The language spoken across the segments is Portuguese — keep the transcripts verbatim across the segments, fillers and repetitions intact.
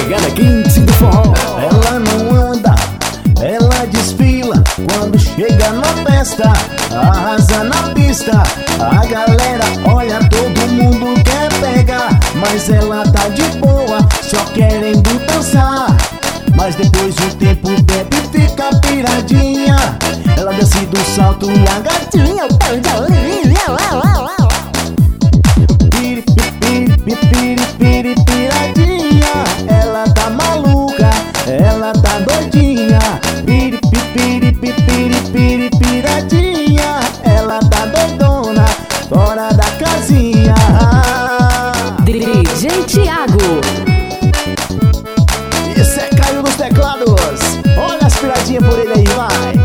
pegada quente do forró. Ela não anda, ela desfila. Quando chega na festa, arrasa na pista. A galera olha, todo mundo quer pegar, mas ela tá de boa, só querendo dançar. Mas depois de um tempo bebe e fica piradinha. Ela desce do salto e a gatinha perde a linha. Piri, piri, piri, piri, piradinha. Ela tá maluca, ela tá doidinha. Piri, piri, piri, piri, piradinha. Ela tá doidona, fora da casinha. D J Thiago. Esse é Caio nos teclados. Olha as piradinhas por ele aí, vai.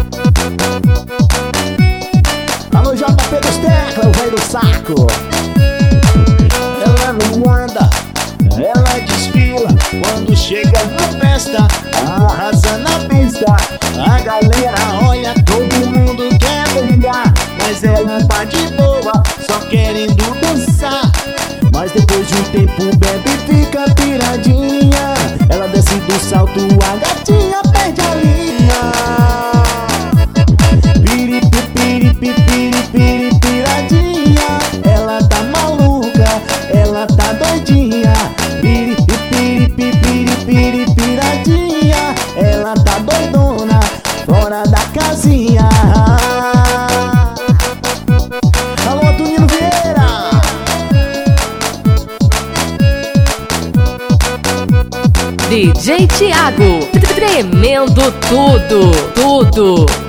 Alô, J P dos teclas, o rei do saco. Ela não anda, ela desfila. Quando chega na festa, arrasa na pista. A galera olha, todo mundo quer brincar, mas ela tá de boa, só querendo dançar. Mas depois de um tempo bebe e fica piradinha. Ela desce do salto, a gatinha perde a linha. Piri, piri, piri, piri, piradinha. Ela tá maluca, ela tá doidinha. Piri, piri, piri, piri, piradinha. Ela tá doidona, fora da casinha. Alô, Tonino Vieira. D J Thiago, tremendo tudo, tudo.